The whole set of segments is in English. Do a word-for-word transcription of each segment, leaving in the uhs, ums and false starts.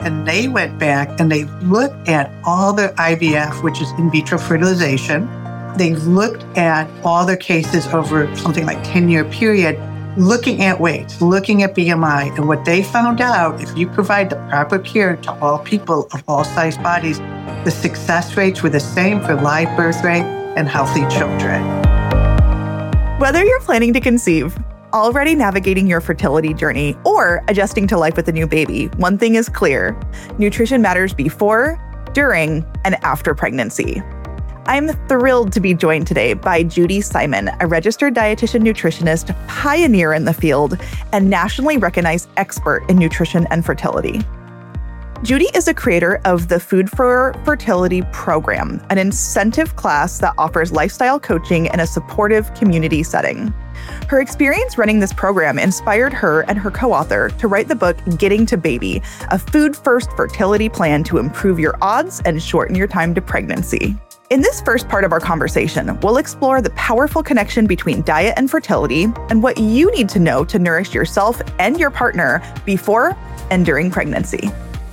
And they went back and they looked at all their I V F, which is in vitro fertilization. They looked at all their cases over something like ten-year period, looking at weight, looking at B M I. And what they found out, if you provide the proper care to all people of all size bodies, the success rates were the same for live birth rate and healthy children. Whether you're planning to conceive, already navigating your fertility journey, or adjusting to life with a new baby, one thing is clear: nutrition matters before, during, and after pregnancy. I'm thrilled to be joined today by Judy Simon, a registered dietitian nutritionist, pioneer in the field, and nationally recognized expert in nutrition and fertility. Judy is a creator of the Food for Fertility program, an incentive class that offers lifestyle coaching in a supportive community setting. Her experience running this program inspired her and her co-author to write the book Getting to Baby, a food-first fertility plan to improve your odds and shorten your time to pregnancy. In this first part of our conversation, we'll explore the powerful connection between diet and fertility and what you need to know to nourish yourself and your partner before and during pregnancy.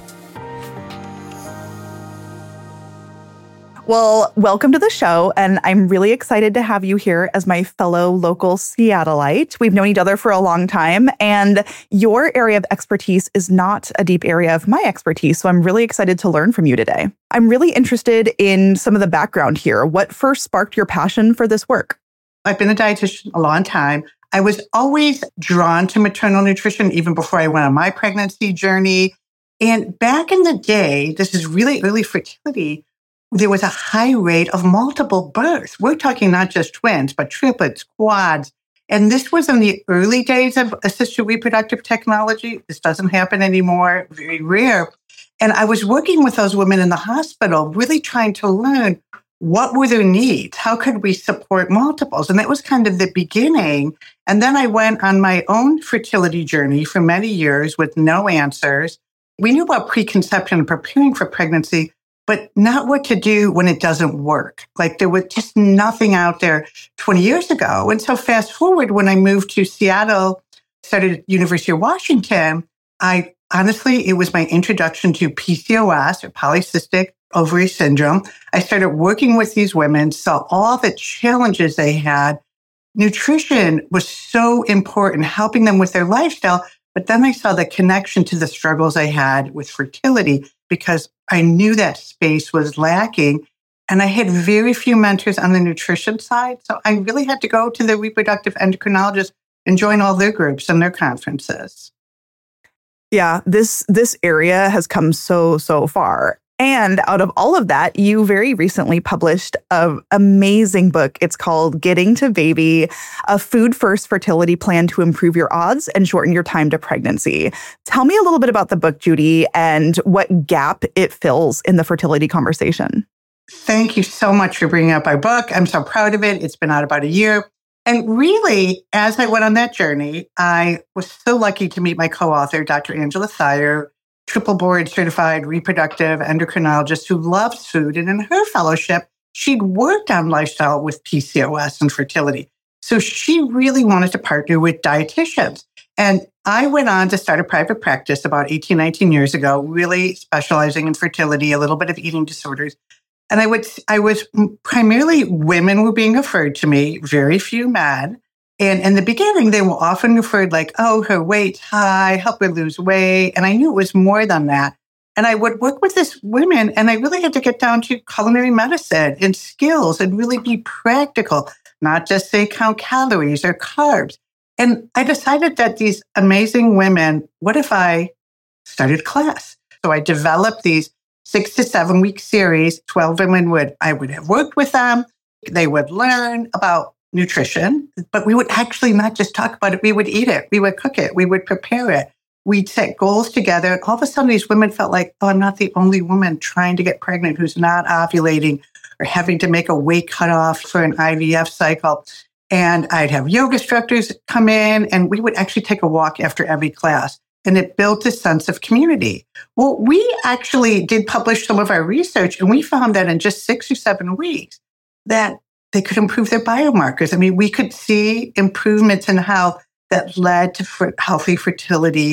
Well, welcome to the show, and I'm really excited to have you here as my fellow local Seattleite. We've known each other for a long time, and your area of expertise is not a deep area of my expertise, so I'm really excited to learn from you today. I'm really interested in some of the background here. What first sparked your passion for this work? I've been a dietitian a long time. I was always drawn to maternal nutrition even before I went on my pregnancy journey. And back in the day, this is really early fertility, there was a high rate of multiple births. We're talking not just twins, but triplets, quads. And this was in the early days of assisted reproductive technology. This doesn't happen anymore, very rare. And I was working with those women in the hospital, really trying to learn what were their needs? How could we support multiples? And that was kind of the beginning. And then I went on my own fertility journey for many years with no answers. We knew about preconception and preparing for pregnancy, but not what to do when it doesn't work. Like there was just nothing out there twenty years ago. And so fast forward, when I moved to Seattle, started at University of Washington, I honestly, it was my introduction to P C O S, or polycystic ovary syndrome. I started working with these women, saw all the challenges they had. Nutrition was so important, helping them with their lifestyle. But then I saw the connection to the struggles I had with fertility because I knew that space was lacking. And I had very few mentors on the nutrition side. So I really had to go to the reproductive endocrinologist and join all their groups and their conferences. Yeah, this this area has come so, so far. And out of all of that, you very recently published an amazing book. It's called Getting to Baby, a food-first fertility plan to improve your odds and shorten your time to pregnancy. Tell me a little bit about the book, Judy, and what gap it fills in the fertility conversation. Thank you so much for bringing up our book. I'm so proud of it. It's been out about a year. And really, as I went on that journey, I was so lucky to meet my co-author, Doctor Angela Thayer, triple board certified reproductive endocrinologist who loves food. And in her fellowship, she'd worked on lifestyle with P C O S and fertility. So she really wanted to partner with dietitians. And I went on to start a private practice about eighteen, nineteen years ago, really specializing in fertility, a little bit of eating disorders. And I would, I was primarily women were being referred to me, very few men. And in the beginning, they were often referred like, oh, her weight's high, help her lose weight. And I knew it was more than that. And I would work with these women, and I really had to get down to culinary medicine and skills and really be practical, not just say count calories or carbs. And I decided that these amazing women, what if I started a class? So I developed these six to seven week series. twelve women would, I would have worked with them. They would learn about nutrition, but we would actually not just talk about it. We would eat it. We would cook it. We would prepare it. We'd set goals together. And all of a sudden, these women felt like, oh, I'm not the only woman trying to get pregnant who's not ovulating or having to make a weight cutoff for an I V F cycle. And I'd have yoga instructors come in, and we would actually take a walk after every class. And it built a sense of community. Well, we actually did publish some of our research, and we found that in just six or seven weeks, that they could improve their biomarkers. I mean, we could see improvements in how that led to for healthy fertility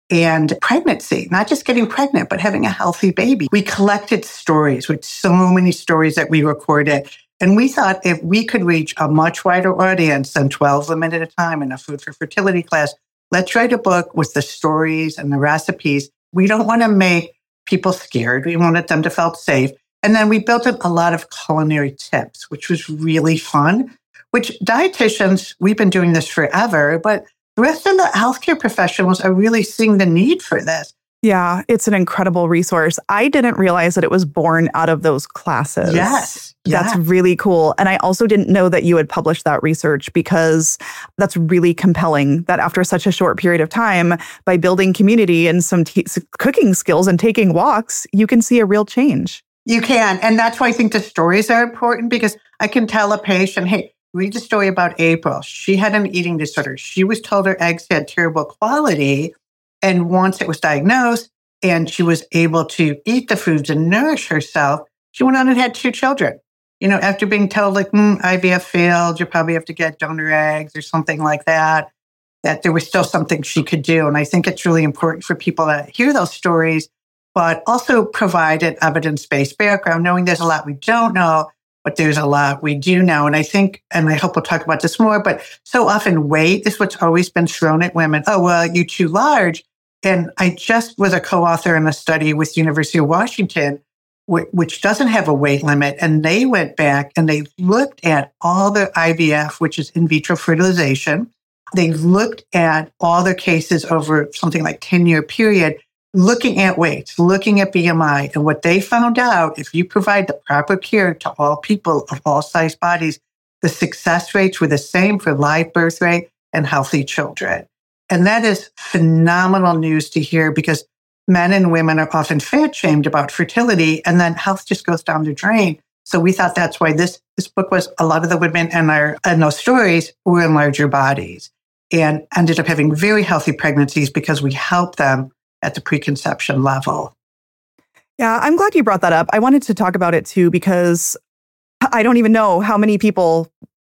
and pregnancy, not just getting pregnant, but having a healthy baby. We collected stories with so many stories that we recorded. And we thought if we could reach a much wider audience than twelve women at a time in a Food for Fertility class, let's write a book with the stories and the recipes. We don't want to make people scared. We wanted them to feel safe. And then we built in a lot of culinary tips, which was really fun, which dietitians, we've been doing this forever, but the rest of the healthcare professionals are really seeing the need for this. Yeah, it's an incredible resource. I didn't realize that it was born out of those classes. Yes. That's yes. really cool. And I also didn't know that you had published that research, because that's really compelling that after such a short period of time, by building community and some t- cooking skills and taking walks, you can see a real change. You can. And that's why I think the stories are important, because I can tell a patient, hey, read the story about April. She had an eating disorder. She was told her eggs had terrible quality. And once it was diagnosed and she was able to eat the foods and nourish herself, she went on and had two children. You know, after being told like, mm, I V F failed, you probably have to get donor eggs or something like that, that there was still something she could do. And I think it's really important for people to hear those stories, but also provide an evidence-based background, knowing there's a lot we don't know, but there's a lot we do know. And I think, and I hope we'll talk about this more, but so often weight is what's always been thrown at women. Oh, well, you're too large. And I just was a co-author in a study with University of Washington, wh- which doesn't have a weight limit. And they went back and they looked at all the I V F, which is in vitro fertilization. They looked at all their cases over something like ten-year period, looking at weights, looking at B M I. And what they found out, if you provide the proper care to all people of all size bodies, the success rates were the same for live birth rate and healthy children. And that is phenomenal news to hear, because men and women are often fat shamed about fertility, and then health just goes down the drain. So we thought that's why this, this book was, a lot of the women in our in those stories were in larger bodies and ended up having very healthy pregnancies because we helped them at the preconception level. Yeah, I'm glad you brought that up. I wanted to talk about it too, because I don't even know how many people,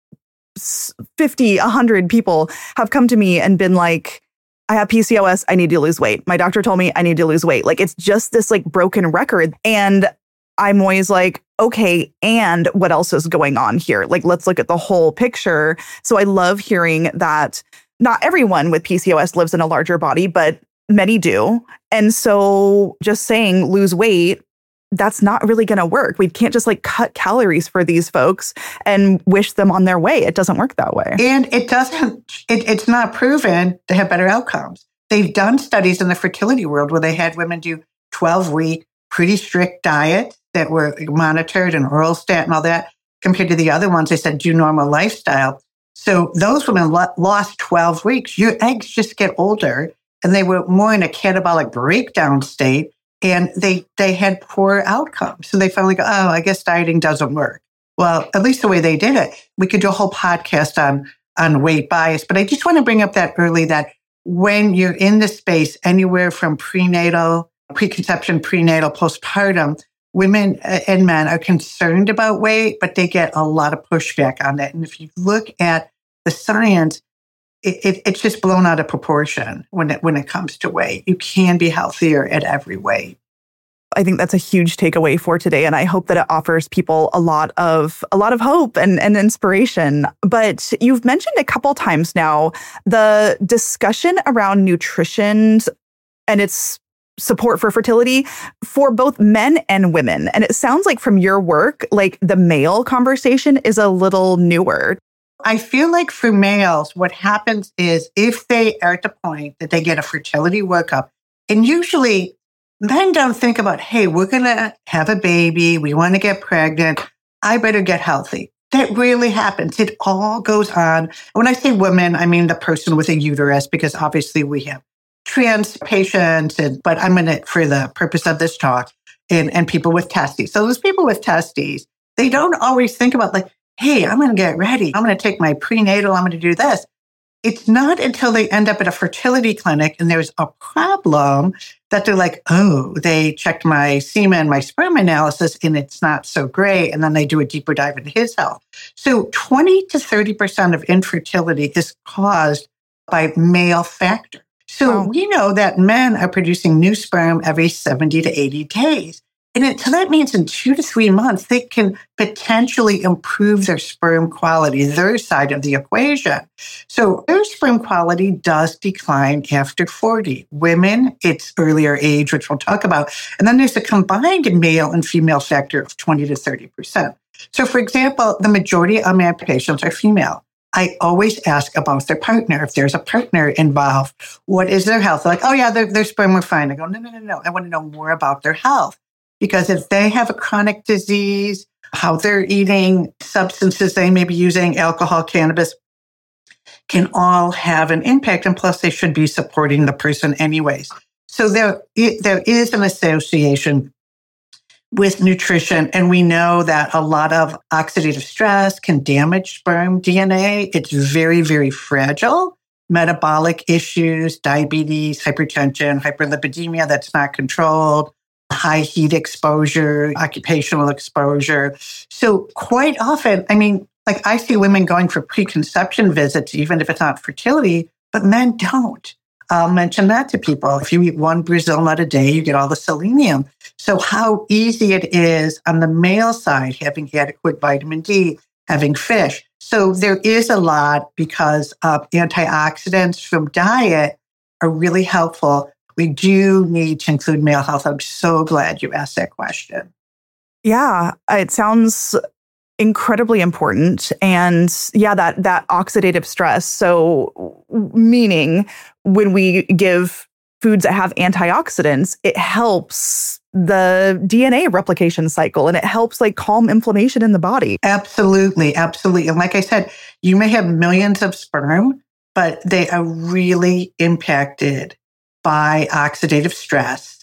fifty, one hundred people have come to me and been like, I have P C O S, I need to lose weight. My doctor told me I need to lose weight. Like, it's just this like broken record. And I'm always like, okay, and what else is going on here? Like, let's look at the whole picture. So I love hearing that not everyone with P C O S lives in a larger body, but many do. And so just saying lose weight, that's not really going to work. We can't just like cut calories for these folks and wish them on their way. It doesn't work that way. And it doesn't, it, it's not proven to have better outcomes. They've done studies in the fertility world where they had women do twelve week, pretty strict diet that were monitored and oral stat and all that, compared to the other ones. They said do normal lifestyle. So those women lo- lost twelve weeks. Your eggs just get older, and they were more in a catabolic breakdown state. And they they had poor outcomes. So they finally go, oh, I guess dieting doesn't work. Well, at least the way they did it. We could do a whole podcast on, on weight bias. But I just want to bring up that early, that when you're in the space, anywhere from prenatal, preconception, prenatal, postpartum, women and men are concerned about weight, but they get a lot of pushback on that. And if you look at the science, It, it, it's just blown out of proportion when it, when it comes to weight. You can be healthier at every weight. I think that's a huge takeaway for today. And I hope that it offers people a lot of a lot of hope and, and inspiration. But you've mentioned a couple times now the discussion around nutrition and its support for fertility for both men and women. And it sounds like from your work, like the male conversation is a little newer. I feel like for males, what happens is if they are at the point that they get a fertility workup, and usually men don't think about, hey, we're going to have a baby, we want to get pregnant, I better get healthy. That really happens. It all goes on. When I say women, I mean the person with a uterus, because obviously we have trans patients, and, but I'm in it for the purpose of this talk, and, and people with testes. So those people with testes, they don't always think about like, hey, I'm going to get ready. I'm going to take my prenatal. I'm going to do this. It's not until they end up at a fertility clinic and there's a problem that they're like, oh, they checked my semen, my sperm analysis, and it's not so great. And then they do a deeper dive into his health. So twenty to thirty percent of infertility is caused by male factor. So Wow. we know that men are producing new sperm every seventy to eighty days. And it, so that means in two to three months, they can potentially improve their sperm quality, their side of the equation. So their sperm quality does decline after forty. Women, it's earlier age, which we'll talk about. And then there's a combined male and female factor of twenty to thirty percent. So for example, the majority of my patients are female. I always ask about their partner. If there's a partner involved, what is their health? They're like, oh yeah, their, their sperm are fine. I go, no, no, no, no. I want to know more about their health. Because if they have a chronic disease, how they're eating, substances they may be using, alcohol, cannabis, can all have an impact. And plus, they should be supporting the person anyways. So there, there is an association with nutrition. And we know that a lot of oxidative stress can damage sperm D N A. It's very, very fragile. Metabolic issues, diabetes, hypertension, hyperlipidemia that's not controlled, high heat exposure, occupational exposure. So quite often, I mean, like I see women going for preconception visits, even if it's not fertility, but men don't. I'll mention that to people. If you eat one Brazil nut a day, you get all the selenium. So how easy it is on the male side, having adequate vitamin D, having fish. So there is a lot because of antioxidants from diet are really helpful. We do need to include male health. I'm so glad you asked that question. Yeah, it sounds incredibly important. And yeah, that that oxidative stress. So meaning when we give foods that have antioxidants, it helps the D N A replication cycle and it helps like calm inflammation in the body. Absolutely, absolutely. And like I said, you may have millions of sperm, but they are really impacted by oxidative stress.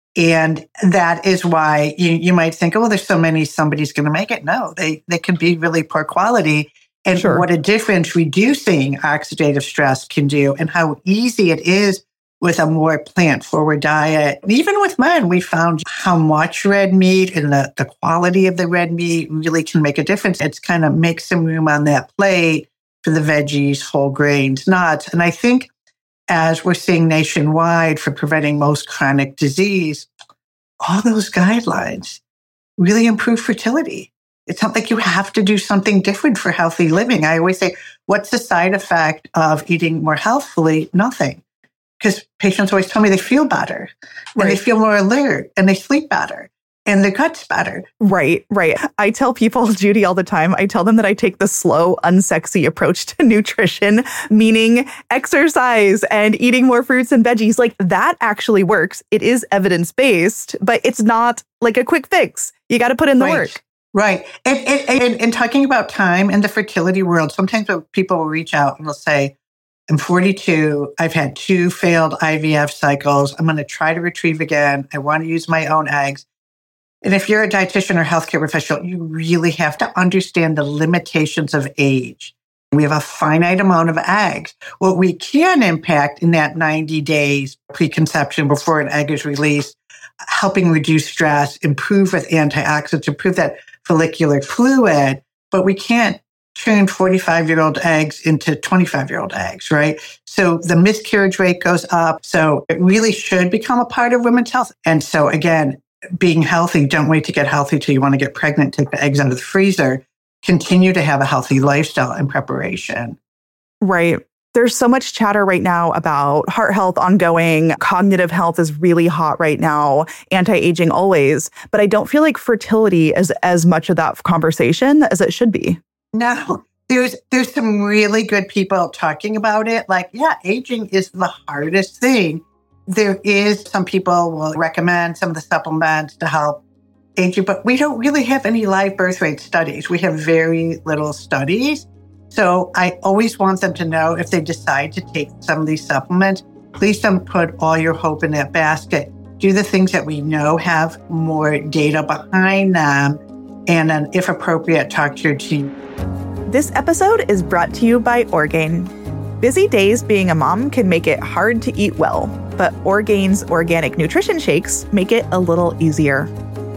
And that is why you, you might think, oh, there's so many, somebody's going to make it. No, they, they can be really poor quality. And Sure. what a difference reducing oxidative stress can do and how easy it is with a more plant-forward diet. Even with men, we found how much red meat and the, the quality of the red meat really can make a difference. It's kind of make some room on that plate for the veggies, whole grains, nuts. And I think as we're seeing nationwide for preventing most chronic disease, all those guidelines really improve fertility. It's not like you have to do something different for healthy living. I always say, what's the side effect of eating more healthfully? Nothing. Because patients always tell me they feel better and Right. they feel more alert and they sleep better and their gut's better. Right, right. I tell people, Judy, all the time, I tell them that I take the slow, unsexy approach to nutrition, meaning exercise and eating more fruits and veggies. Like that actually works. It is evidence-based, but it's not like a quick fix. You got to put in the Right. work. Right. And, and, and, and talking about time in the fertility world, sometimes people will reach out and they'll say, I'm forty-two. I've had two failed I V F cycles. I'm going to try to retrieve again. I want to use my own eggs. And if you're a dietitian or healthcare professional, you really have to understand the limitations of age. We have a finite amount of eggs. What we can impact in that ninety days preconception before an egg is released, helping reduce stress, improve with antioxidants, improve that follicular fluid, but we can't turn forty-five-year-old eggs into twenty-five-year-old eggs, right? So the miscarriage rate goes up. So it really should become a part of women's health. And so again, being healthy, don't wait to get healthy till you want to get pregnant, take the eggs out of the freezer, continue to have a healthy lifestyle and preparation. Right. There's so much chatter right now about heart health ongoing. Cognitive health is really hot right now. Anti-aging always. But I don't feel like fertility is as much of that conversation as it should be. No, there's there's some really good people talking about it. Like, yeah, aging is the hardest thing. There is some people will recommend some of the supplements to help aging, but we don't really have any live birth rate studies. We have very little studies. So I always want them to know if they decide to take some of these supplements, please don't put all your hope in that basket. Do the things that we know have more data behind them. And then, if appropriate, talk to your team. This episode is brought to you by Orgain. Busy days being a mom can make it hard to eat well, but Orgain's organic nutrition shakes make it a little easier.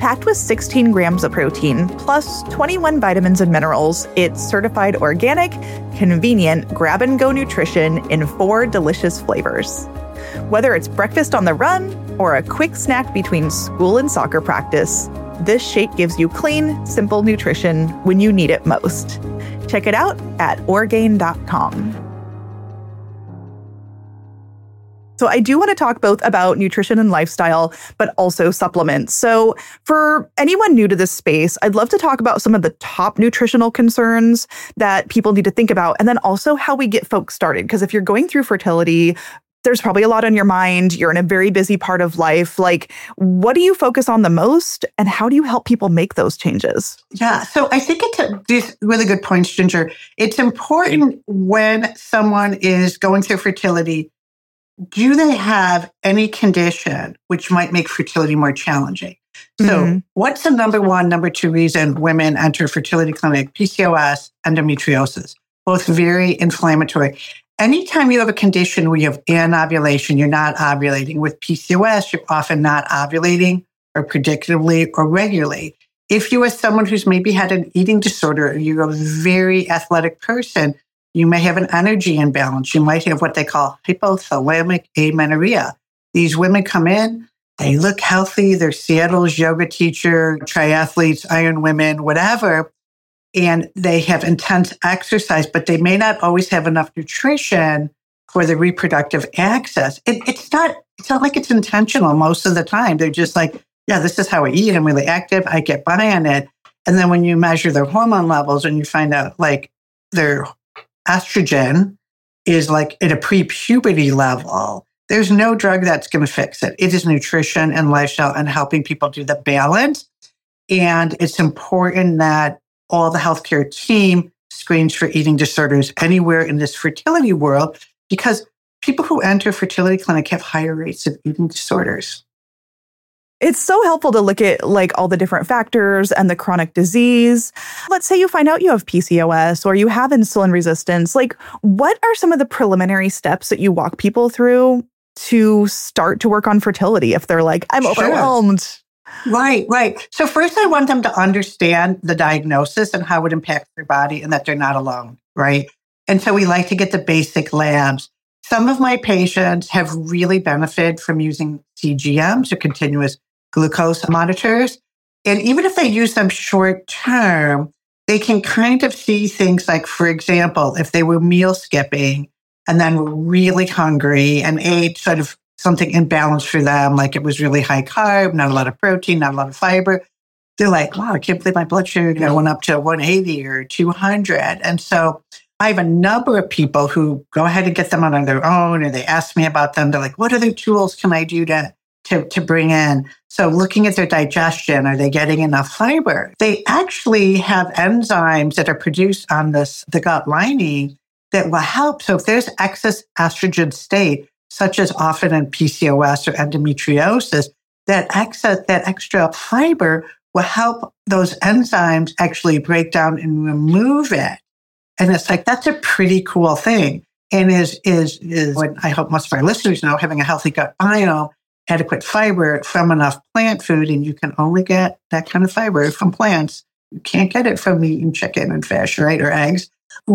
Packed with sixteen grams of protein, plus twenty-one vitamins and minerals, it's certified organic, convenient, grab-and-go nutrition in four delicious flavors. Whether it's breakfast on the run or a quick snack between school and soccer practice, this shake gives you clean, simple nutrition when you need it most. Check it out at Orgain dot com. So I do want to talk both about nutrition and lifestyle, but also supplements. So for anyone new to this space, I'd love to talk about some of the top nutritional concerns that people need to think about, and then also how we get folks started. Because if you're going through fertility, there's probably a lot on your mind. You're in a very busy part of life. Like, what do you focus on the most, and how do you help people make those changes? Yeah, so I think it's a, these really good points, Ginger. It's important when someone is going through fertility, do they have any condition which might make fertility more challenging? So mm-hmm. what's the number one, number two reason women enter fertility clinic? P C O S, endometriosis, both very inflammatory. Anytime you have a condition where you have anovulation, you're not ovulating. With P C O S, you're often not ovulating or predictably or regularly. If you are someone who's maybe had an eating disorder, or you're a very athletic person, you may have an energy imbalance. You might have what they call hypothalamic amenorrhea. These women come in, they look healthy, they're Seattle's yoga teacher, triathletes, Iron Women, whatever, and they have intense exercise, but they may not always have enough nutrition for the reproductive access. It, it's not, it's not like it's intentional most of the time. They're just like, yeah, this is how I eat. I'm really active. I get by on it. And then when you measure their hormone levels and you find out like their estrogen is like at a pre-puberty level, there's no drug that's going to fix it. It is nutrition and lifestyle and helping people do the balance. And it's important that all the healthcare team screens for eating disorders anywhere in this fertility world, because people who enter fertility clinic have higher rates of eating disorders. It's so helpful to look at like all the different factors and the chronic disease. Let's say you find out you have P C O S or you have insulin resistance. Like, what are some of the preliminary steps that you walk people through to start to work on fertility if they're like, I'm Sure. overwhelmed? Right, right. So first I want them to understand the diagnosis and how it impacts their body and that they're not alone, right? And so we like to get the basic labs. Some of my patients have really benefited from using C G Ms or continuous glucose monitors. And even if they use them short term, they can kind of see things like, for example, if they were meal skipping and then were really hungry and ate sort of something imbalanced for them, like it was really high carb, not a lot of protein, not a lot of fiber, they're like, wow, I can't believe my blood sugar went up to one eighty or two hundred. And so I have a number of people who go ahead and get them on their own, or they ask me about them. They're like, what other tools can I do to To, to bring in? So looking at their digestion, are they getting enough fiber? They actually have enzymes that are produced on this, the gut lining that will help. So if there's excess estrogen state, such as often in P C O S or endometriosis, that excess, that extra fiber will help those enzymes actually break down and remove it. And it's like, that's a pretty cool thing. And is, is, is what I hope most of our listeners know, having a healthy gut biome, adequate fiber from enough plant food, and you can only get that kind of fiber from plants. You can't get it from meat and chicken and fish, right, or eggs.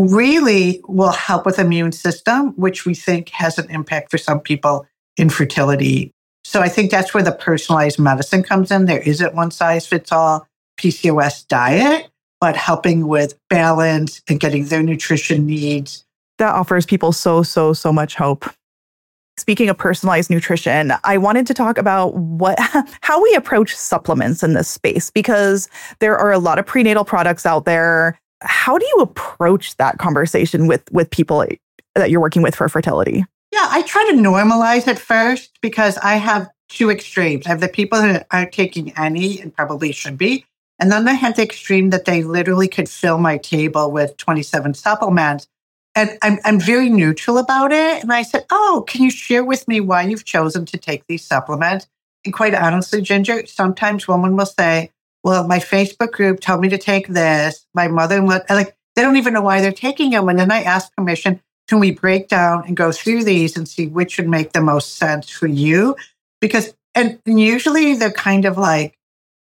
Really will help with immune system, which we think has an impact for some people in fertility. So I think that's where the personalized medicine comes in. There isn't one size fits all P C O S diet, but helping with balance and getting their nutrition needs. That offers people so, so, so much hope. Speaking of personalized nutrition, I wanted to talk about what how we approach supplements in this space, because there are a lot of prenatal products out there. How do you approach that conversation with, with people that you're working with for fertility? Yeah, I try to normalize it first, because I have two extremes. I have the people who aren't taking any and probably should be. And then I have the extreme that they literally could fill my table with twenty-seven supplements. And I'm I'm very neutral about it. And I said, oh, can you share with me why you've chosen to take these supplements? And quite honestly, Ginger, sometimes women will say, well, my Facebook group told me to take this. My mother-in-law, like, they don't even know why they're taking them. And then I ask permission, can we break down and go through these and see which would make the most sense for you? Because, and usually they're kind of like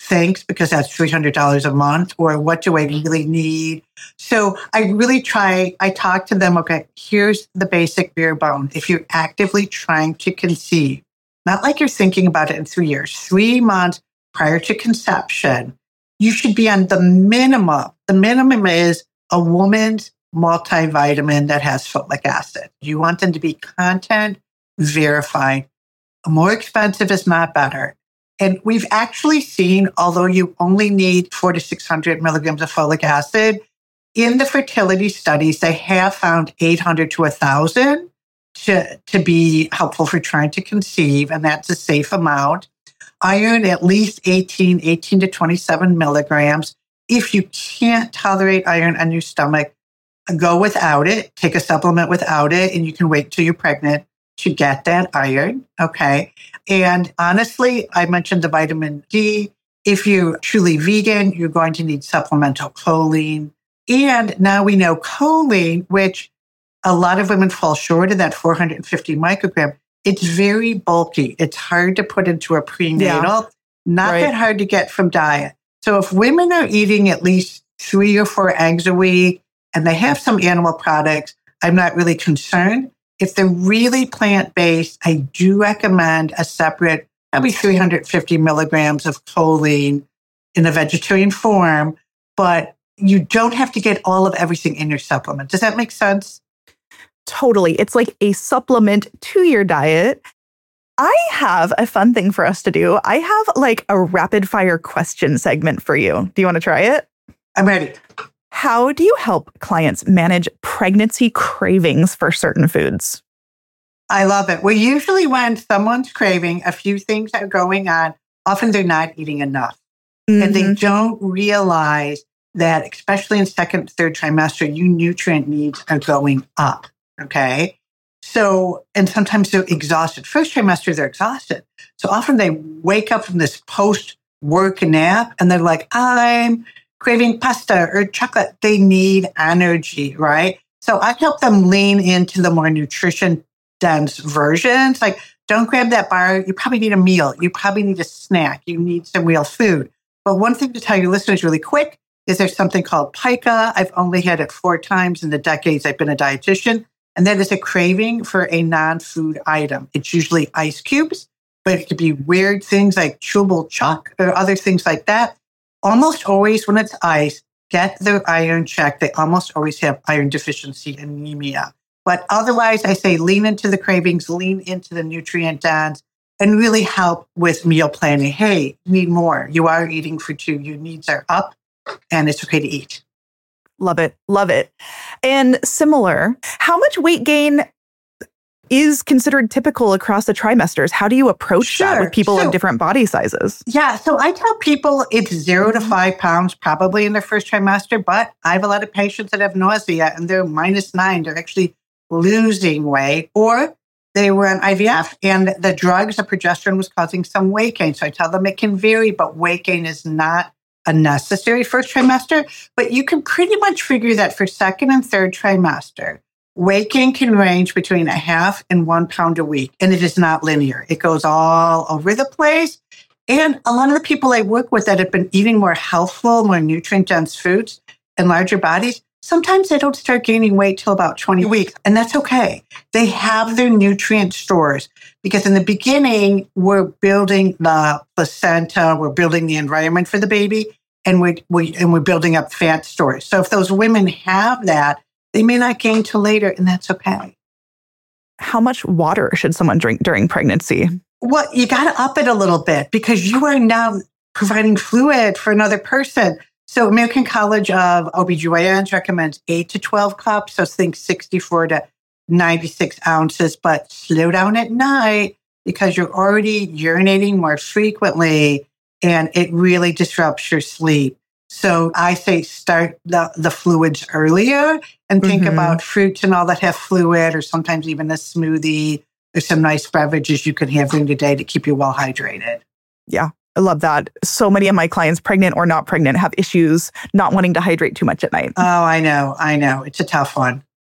thanks because that's three hundred dollars a month, or what do I really need? So I really try, I talk to them, okay, here's the basic bare bone. If you're actively trying to conceive, not like you're thinking about it in three years, three months prior to conception, you should be on the minimum. The minimum is a woman's multivitamin that has folic acid. You want them to be content verified. More expensive is not better. And we've actually seen, although you only need four to six hundred milligrams of folic acid, in the fertility studies, they have found eight hundred to one thousand to, to be helpful for trying to conceive, and that's a safe amount. Iron, at least eighteen, eighteen to twenty-seven milligrams. If you can't tolerate iron on your stomach, go without it. Take a supplement without it, and you can wait till you're pregnant to get that iron, okay? And honestly, I mentioned the vitamin D. If you're truly vegan, you're going to need supplemental choline. And now we know choline, which a lot of women fall short of that four hundred fifty microgram. It's very bulky. It's hard to put into a prenatal, yeah. not right. that hard to get from diet. So if women are eating at least three or four eggs a week and they have some animal products, I'm not really concerned. If they're really plant-based, I do recommend a separate, probably three hundred fifty milligrams of choline in a vegetarian form, but you don't have to get all of everything in your supplement. Does that make sense? Totally. It's like a supplement to your diet. I have a fun thing for us to do. I have like a rapid fire question segment for you. Do you want to try it? I'm ready. How do you help clients manage pregnancy cravings for certain foods? I love it. Well, usually when someone's craving, a few things are going on. Often they're not eating enough. Mm-hmm. And they don't realize that, especially in second, third trimester, your nutrient needs are going up. Okay. So, and sometimes they're exhausted. First trimester, they're exhausted. So often they wake up from this post-work nap and they're like, I'm craving pasta or chocolate. They need energy, right? So I help them lean into the more nutrition-dense versions. Like, don't grab that bar. You probably need a meal. You probably need a snack. You need some real food. But one thing to tell your listeners really quick is there's something called pica. I've only had it four times in the decades I've been a dietitian. And that is a craving for a non-food item. It's usually ice cubes, but it could be weird things like chewable chalk or other things like that. Almost always when it's ice, get their iron checked. They almost always have iron deficiency anemia. But otherwise, I say lean into the cravings, lean into the nutrient dense, and really help with meal planning. Hey, you need more. You are eating for two. Your needs are up, and it's okay to eat. Love it. Love it. And similar, how much weight gain is considered typical across the trimesters? How do you approach sure. that with people so, of different body sizes? Yeah. So I tell people it's zero to five pounds probably in their first trimester, but I have a lot of patients that have nausea and they're minus nine. They're actually losing weight, or they were on I V F and the drugs, the progesterone was causing some weight gain. So I tell them it can vary, but weight gain is not a necessary first trimester, but you can pretty much figure that for second and third trimester, weight gain can range between a half and one pound a week, and it is not linear. It goes all over the place. And a lot of the people I work with that have been eating more healthful, more nutrient-dense foods and larger bodies, sometimes they don't start gaining weight till about twenty weeks, and that's okay. They have their nutrient stores because in the beginning, we're building the placenta, we're building the environment for the baby, and we we and we're building up fat stores. So if those women have that, they may not gain till later, and that's okay. How much water should someone drink during pregnancy? Well, you got to up it a little bit because you are now providing fluid for another person. So American College of O B G Y Ns recommends eight to twelve cups. So think sixty-four to ninety-six ounces, but slow down at night because you're already urinating more frequently and it really disrupts your sleep. So I say start the, the fluids earlier and think mm-hmm. about fruits and all that have fluid, or sometimes even a smoothie. There's some nice beverages you can have during the day to keep you well hydrated. Yeah. I love that. So many of my clients, pregnant or not pregnant, have issues not wanting to hydrate too much at night. Oh, I know. I know. It's a tough one.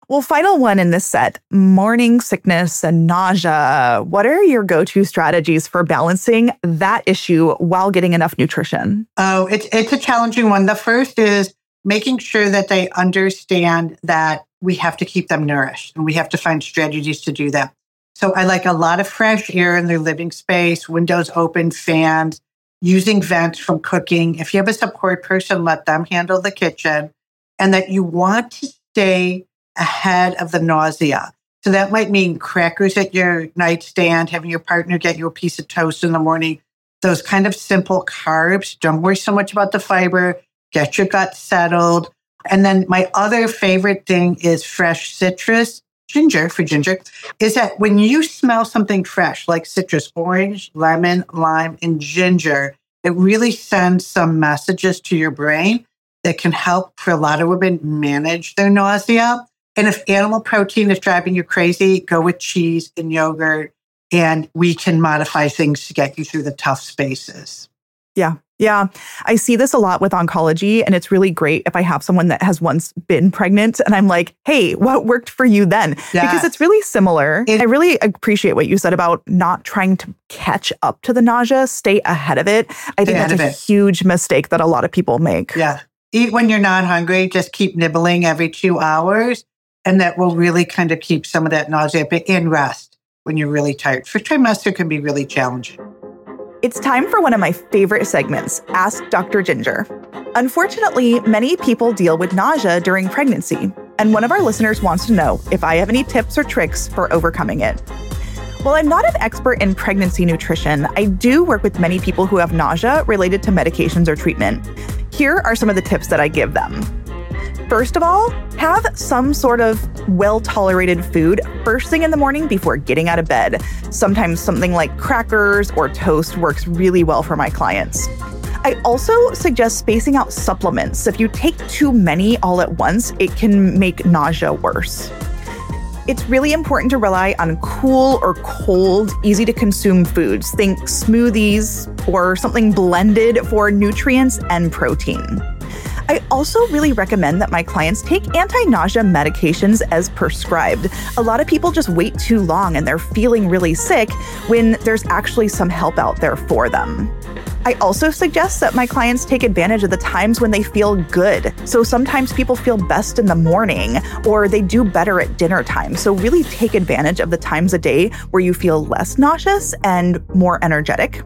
Well, final one in this set, morning sickness and nausea. What are your go-to strategies for balancing that issue while getting enough nutrition? Oh, it's it's a challenging one. The first is making sure that they understand that we have to keep them nourished and we have to find strategies to do that. So I like a lot of fresh air in their living space, windows open, fans, using vents from cooking. If you have a support person, let them handle the kitchen, and that you want to stay ahead of the nausea. So that might mean crackers at your nightstand, having your partner get you a piece of toast in the morning, those kind of simple carbs. Don't worry so much about the fiber. Get your gut settled. And then my other favorite thing is fresh citrus, ginger for ginger, is that when you smell something fresh, like citrus, orange, lemon, lime, and ginger, it really sends some messages to your brain that can help for a lot of women manage their nausea. And if animal protein is driving you crazy, go with cheese and yogurt, and we can modify things to get you through the tough spaces. Yeah. Yeah. I see this a lot with oncology, and it's really great if I have someone that has once been pregnant and I'm like, hey, what worked for you then? Yes. Because it's really similar. It, I really appreciate what you said about not trying to catch up to the nausea, stay ahead of it. I think that's a huge mistake that a lot of people make. Yeah. Eat when you're not hungry. Just keep nibbling every two hours. And that will really kind of keep some of that nausea in rest when you're really tired. First trimester can be really challenging. It's time for one of my favorite segments, Ask Doctor Ginger. Unfortunately, many people deal with nausea during pregnancy, and one of our listeners wants to know if I have any tips or tricks for overcoming it. While I'm not an expert in pregnancy nutrition, I do work with many people who have nausea related to medications or treatment. Here are some of the tips that I give them. First of all, have some sort of well-tolerated food first thing in the morning before getting out of bed. Sometimes something like crackers or toast works really well for my clients. I also suggest spacing out supplements. If you take too many all at once, it can make nausea worse. It's really important to rely on cool or cold, easy-to-consume foods. Think smoothies or something blended for nutrients and protein. I also really recommend that my clients take anti-nausea medications as prescribed. A lot of people just wait too long and they're feeling really sick when there's actually some help out there for them. I also suggest that my clients take advantage of the times when they feel good. So sometimes people feel best in the morning or they do better at dinner time. So really take advantage of the times a day where you feel less nauseous and more energetic.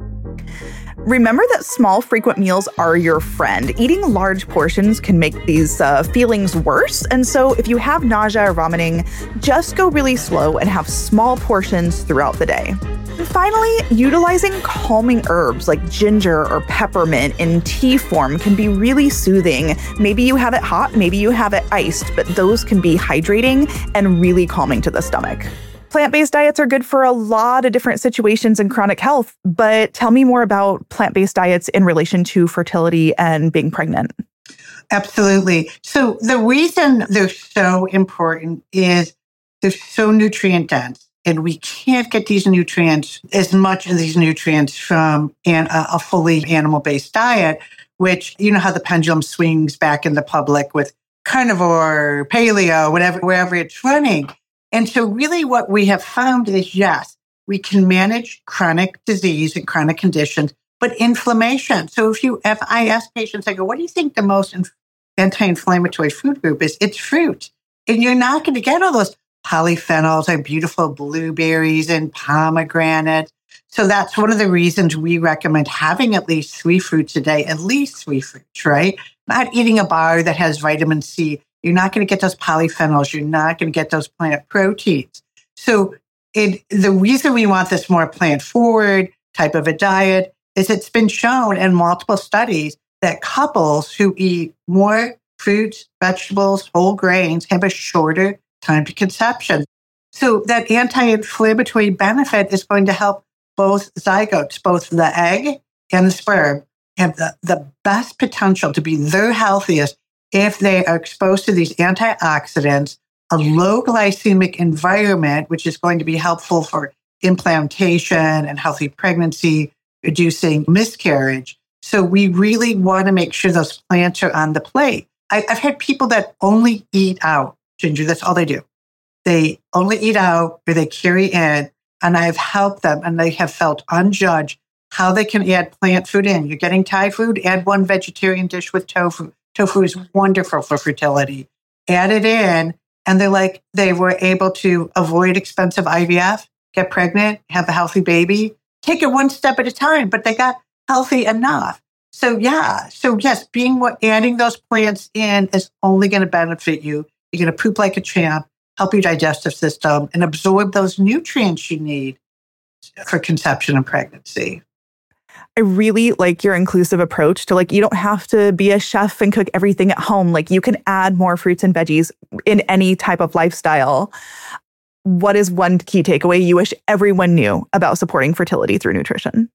Remember that small, frequent meals are your friend. Eating large portions can make these uh, feelings worse. And so if you have nausea or vomiting, just go really slow and have small portions throughout the day. And finally, utilizing calming herbs like ginger or peppermint in tea form can be really soothing. Maybe you have it hot, maybe you have it iced, but those can be hydrating and really calming to the stomach. Plant-based diets are good for a lot of different situations in chronic health, but tell me more about plant-based diets in relation to fertility and being pregnant. Absolutely. So the reason they're so important is they're so nutrient dense, and we can't get these nutrients, as much of these nutrients from an, a fully animal-based diet, which, you know how the pendulum swings back in the public with carnivore, paleo, whatever, wherever it's running. And so really what we have found is, yes, we can manage chronic disease and chronic conditions, but inflammation. So if you, if I ask patients, I go, what do you think the most anti-inflammatory food group is? It's fruit. And you're not going to get all those polyphenols or beautiful blueberries and pomegranate. So that's one of the reasons we recommend having at least three fruits a day, at least three fruits, right? Not eating a bar that has vitamin C. You're not going to get those polyphenols. You're not going to get those plant proteins. So it, the reason we want this more plant-forward type of a diet is it's been shown in multiple studies that couples who eat more fruits, vegetables, whole grains have a shorter time to conception. So that anti-inflammatory benefit is going to help both zygotes, both the egg and the sperm, have the, the best potential to be their healthiest if they are exposed to these antioxidants, a low glycemic environment, which is going to be helpful for implantation and healthy pregnancy, reducing miscarriage. So we really want to make sure those plants are on the plate. I, I've had people that only eat out, Ginger, that's all they do. they only eat out or they carry in. And I've helped them and they have felt unjudged how they can add plant food in. You're getting Thai food, add one vegetarian dish with tofu. Tofu is wonderful for fertility. Add it in. And they're like, they were able to avoid expensive I V F, get pregnant, have a healthy baby, take it one step at a time, but they got healthy enough. So yeah, so yes, being what adding those plants in is only going to benefit you. You're going to poop like a champ, help your digestive system, and absorb those nutrients you need for conception and pregnancy. I really like your inclusive approach to like, you don't have to be a chef and cook everything at home. Like you can add more fruits and veggies in any type of lifestyle. What is one key takeaway you wish everyone knew about supporting fertility through nutrition?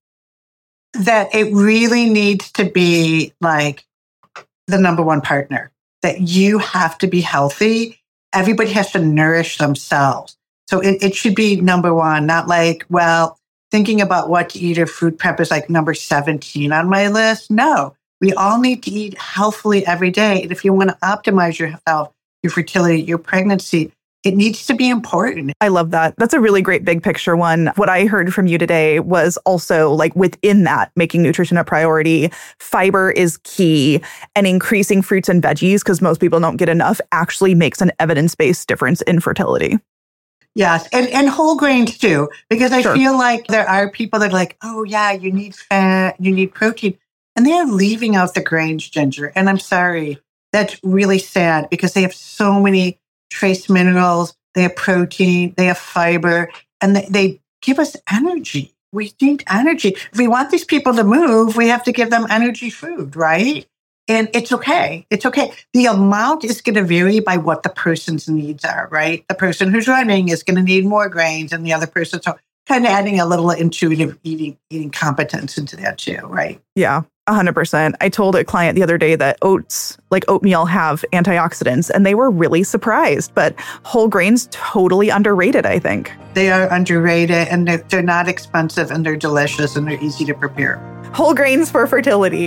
That it really needs to be like the number one partner, that you have to be healthy. Everybody has to nourish themselves. So it, it should be number one, not like, well, thinking about what to eat or food prep is like number seventeen on my list. No, we all need to eat healthily every day. And if you want to optimize your health, your fertility, your pregnancy, it needs to be important. I love that. That's a really great big picture one. What I heard from you today was also like within that, making nutrition a priority. Fiber is key, and increasing fruits and veggies, because most people don't get enough, actually makes an evidence-based difference in fertility. Yes, and, and whole grains too, because I Sure. feel like there are people that are like, oh yeah, you need fat, you need protein, and they're leaving out the grains, Ginger. And I'm sorry, that's really sad because they have so many trace minerals, they have protein, they have fiber, and they, they give us energy. We need energy. If we want these people to move, we have to give them energy food, right? And it's okay. It's okay. The amount is going to vary by what the person's needs are, right? The person who's running is going to need more grains than the other person. So kind of adding a little intuitive eating eating competence into that too, right? Yeah, one hundred percent. I told a client the other day that oats, like oatmeal, have antioxidants, and they were really surprised. But whole grains, totally underrated, I think. They are underrated, and they're, they're not expensive, and they're delicious, and they're easy to prepare. Whole grains for fertility.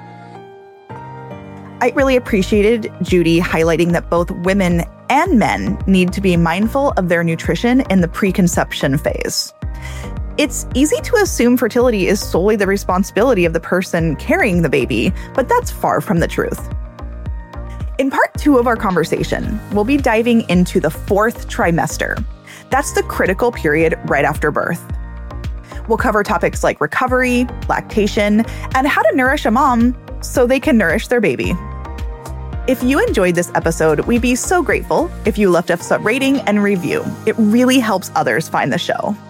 I really appreciated Judy highlighting that both women and men need to be mindful of their nutrition in the preconception phase. It's easy to assume fertility is solely the responsibility of the person carrying the baby, but that's far from the truth. In part two of our conversation, we'll be diving into the fourth trimester. That's the critical period right after birth. We'll cover topics like recovery, lactation, and how to nourish a mom so they can nourish their baby. If you enjoyed this episode, we'd be so grateful if you left us a rating and review. It really helps others find the show.